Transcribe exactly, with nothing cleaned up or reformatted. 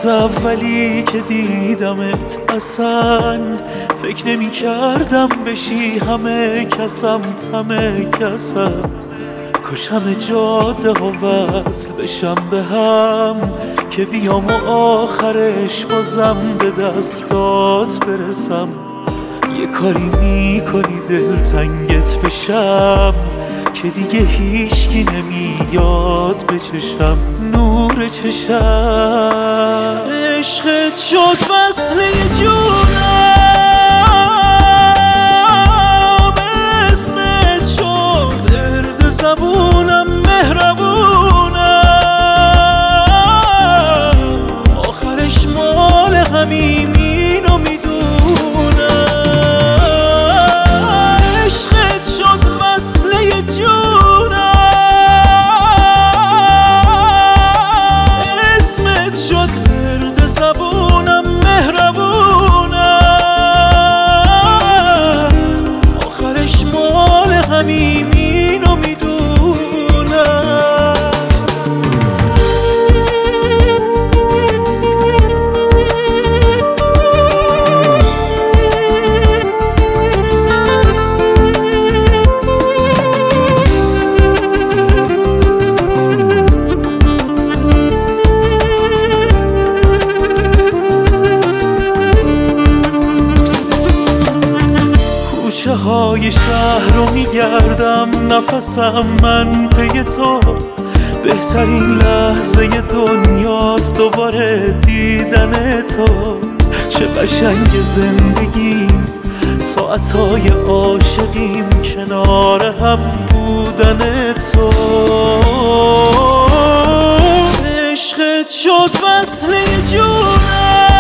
روز اولی که دیدمت اصلا فکر نمی کردم بشی همه کسم همه کسم. کاش همه جاده ها وصل بشم به هم که بیام و آخرش بازم به دستات برسم. یه کاری میکنی دلتنگت بشم که دیگه هیچکی نمیاد به چشم نور چشم. عشقت شد وصله جونم، اسمت شد ورد زبونم، مهربونم، آخرش مال همیم اینو میدونم. عشقت شد وصله جونم، اسمت شد ورد زبونم، مهربونم، آخرش مال همیم اینو میدونم. کوچه های شهر رو میگردم، نفسم من پی تو. بهترین لحظه دنیاست دوباره دیدن تو. چه قشنگ زندگیم، ساعتهای عاشقیم، کنار هم بودن تو. عشقت شد وصله جونم،